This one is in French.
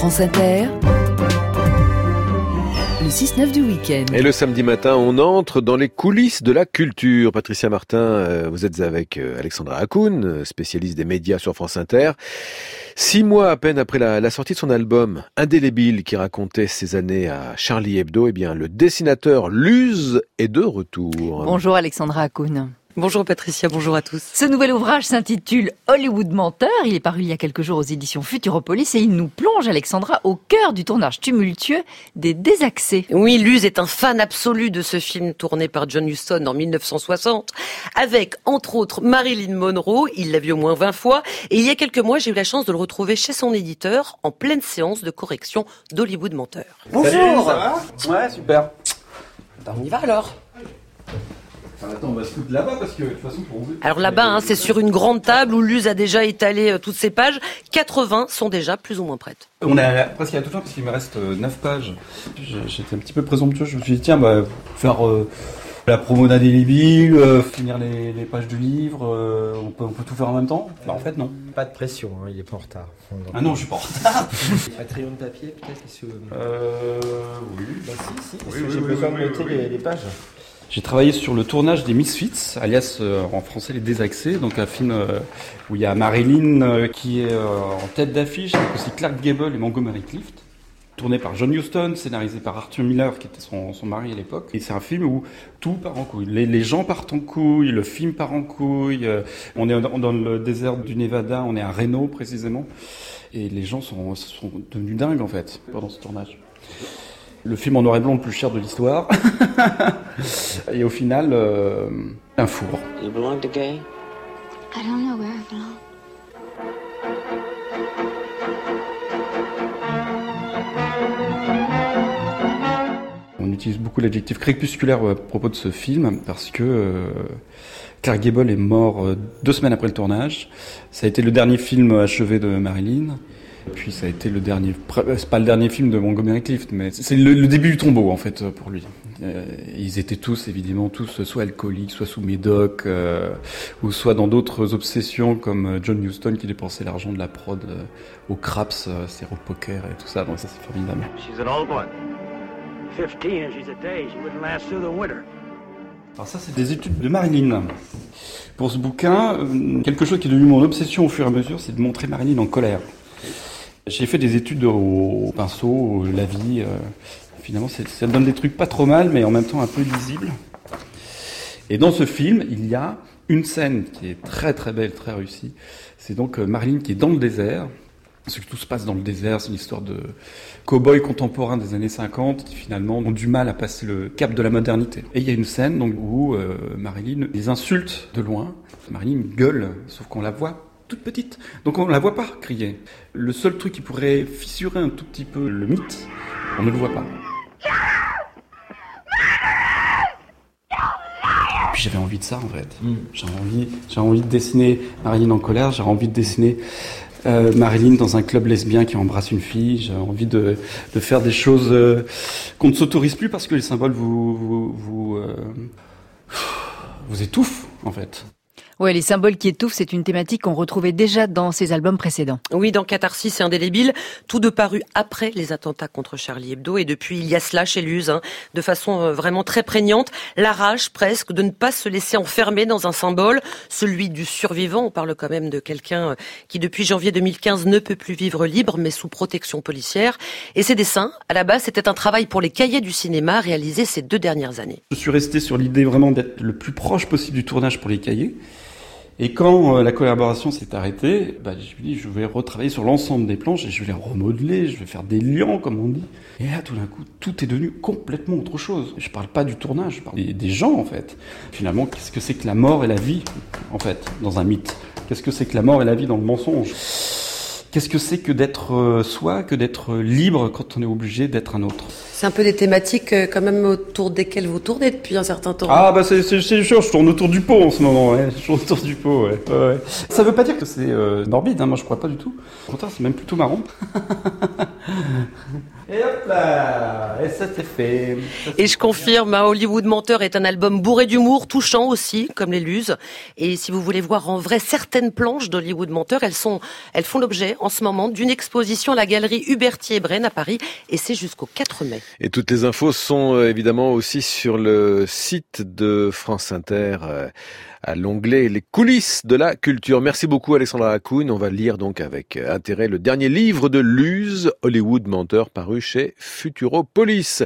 France Inter, le 6-9 du week-end. Et le samedi matin, on entre dans les coulisses de la culture. Patricia Martin, vous êtes avec Alexandra Hakoun, spécialiste des médias sur France Inter. 6 mois à peine après la sortie de son album Indélébile, qui racontait ses années à Charlie Hebdo, eh bien, le dessinateur Luz est de retour. Bonjour Alexandra Hakoun. Bonjour Patricia, bonjour à tous. Ce nouvel ouvrage s'intitule Hollywood Menteur. Il est paru il y a quelques jours aux éditions Futuropolis et il nous plonge, Alexandra, au cœur du tournage tumultueux des Désaxés. Oui, Luz est un fan absolu de ce film tourné par John Huston en 1960, avec, entre autres, Marilyn Monroe. Il l'a vu au moins 20 fois. Et il y a quelques mois, j'ai eu la chance de le retrouver chez son éditeur en pleine séance de correction d'Hollywood Menteur. Bonjour. Salut, ça va ? Ouais, super. On y va alors. Attends, on va se foutre là-bas parce que de toute façon pour ouvrir... Alors là-bas, c'est sur une grande table où Luz a déjà étalé toutes ses pages. 80 sont déjà plus ou moins prêtes. On est presque à tout fin parce qu'il me reste 9 pages. J'étais un petit peu présomptueux, je me suis dit tiens, faire la promo d'Indélébile, finir les pages du livre, on peut tout faire en même temps. En fait non. Pas de pression, hein, il est pas en retard. Ah non, je suis pas en retard. Un crayon de papier peut-être Oui. Bah si, parce Oui, que oui, j'ai oui, besoin oui, de noter oui. les pages. J'ai travaillé sur le tournage des Misfits, alias en français les Désaxés, donc un film où il y a Marilyn qui est en tête d'affiche, avec aussi Clark Gable et Montgomery Clift, tourné par John Huston, scénarisé par Arthur Miller qui était son mari à l'époque. Et c'est un film où tout part en couille. Les gens partent en couille, le film part en couille. On est dans le désert du Nevada, on est à Reno précisément, et les gens sont devenus dingues en fait pendant ce tournage. Le film en noir et blanc le plus cher de l'histoire. Et au final, un four. You belong to gay? I don't know where I belong. On utilise beaucoup l'adjectif crépusculaire à propos de ce film parce que Clark Gable est mort 2 semaines après le tournage. Ça a été le dernier film achevé de Marilyn. Puis ça a été le dernier, c'est pas le dernier film de Montgomery Clift, mais c'est le début du tombeau en fait pour lui. Ils étaient tous évidemment soit alcooliques, soit sous médoc, ou soit dans d'autres obsessions comme John Huston qui dépensait l'argent de la prod au craps, au poker et tout ça. Donc ça c'est formidable. She's an old one. 15 and she's a day. She wouldn't last through the winter. Alors ça c'est des études de Marilyn. Pour ce bouquin, quelque chose qui est devenu mon obsession au fur et à mesure, c'est de montrer Marilyn en colère. J'ai fait des études au pinceau, la vie. Finalement, ça donne des trucs pas trop mal, mais en même temps un peu lisibles. Et dans ce film, il y a une scène qui est très très belle, très réussie. C'est donc Marilyn qui est dans le désert. Parce que tout se passe dans le désert, c'est une histoire de cow-boys contemporains des années 50 qui finalement ont du mal à passer le cap de la modernité. Et il y a une scène donc, où Marilyn les insulte de loin. Marilyn gueule, sauf qu'on la voit toute petite. Donc on la voit pas crier. Le seul truc qui pourrait fissurer un tout petit peu le mythe, on ne le voit pas. Puis j'avais envie de ça en fait. J'ai envie de dessiner Marilyn en colère, j'ai envie de dessiner Marilyn dans un club lesbien qui embrasse une fille. J'ai envie de faire des choses qu'on ne s'autorise plus parce que les symboles vous étouffent en fait. Ouais, les symboles qui étouffent, c'est une thématique qu'on retrouvait déjà dans ses albums précédents. Oui, dans Catharsis et Indélébile, tous deux parus après les attentats contre Charlie Hebdo. Et depuis, il y a cela chez Luz, de façon vraiment très prégnante. La rage presque de ne pas se laisser enfermer dans un symbole, celui du survivant. On parle quand même de quelqu'un qui, depuis janvier 2015, ne peut plus vivre libre, mais sous protection policière. Et ces dessins, à la base, c'était un travail pour les cahiers du cinéma réalisé ces 2 dernières années. Je suis resté sur l'idée vraiment d'être le plus proche possible du tournage pour les cahiers. Et quand la collaboration s'est arrêtée, je me suis dit, je vais retravailler sur l'ensemble des planches et je vais les remodeler, je vais faire des liants, comme on dit. Et là, tout d'un coup, tout est devenu complètement autre chose. Je parle pas du tournage, je parle des gens, en fait. Finalement, qu'est-ce que c'est que la mort et la vie, en fait, dans un mythe ? Qu'est-ce que c'est que la mort et la vie dans le mensonge ? Qu'est-ce que c'est que d'être soi, que d'être libre quand on est obligé d'être un autre ? C'est un peu des thématiques quand même autour desquelles vous tournez depuis un certain temps. Ah bah c'est sûr, je tourne autour du pot en ce moment, ouais. Je tourne autour du pot, ouais. Ouais. Ça veut pas dire que c'est morbide, hein, moi je crois pas du tout. Au contraire, c'est même plutôt marrant. Et hop là, et ça c'est fait. Et je confirme, Hollywood Menteur est un album bourré d'humour, touchant aussi, comme les Luzes. Et si vous voulez voir en vrai certaines planches d'Hollywood Menteur, elles font l'objet en ce moment d'une exposition à la galerie Hubertier-Brenne à Paris, et c'est jusqu'au 4 mai. Et toutes les infos sont évidemment aussi sur le site de France Inter, à l'onglet Les coulisses de la culture. Merci beaucoup Alexandra Hakoun. On va lire donc avec intérêt le dernier livre de Luz, Hollywood Menteur, paru chez Futuropolis.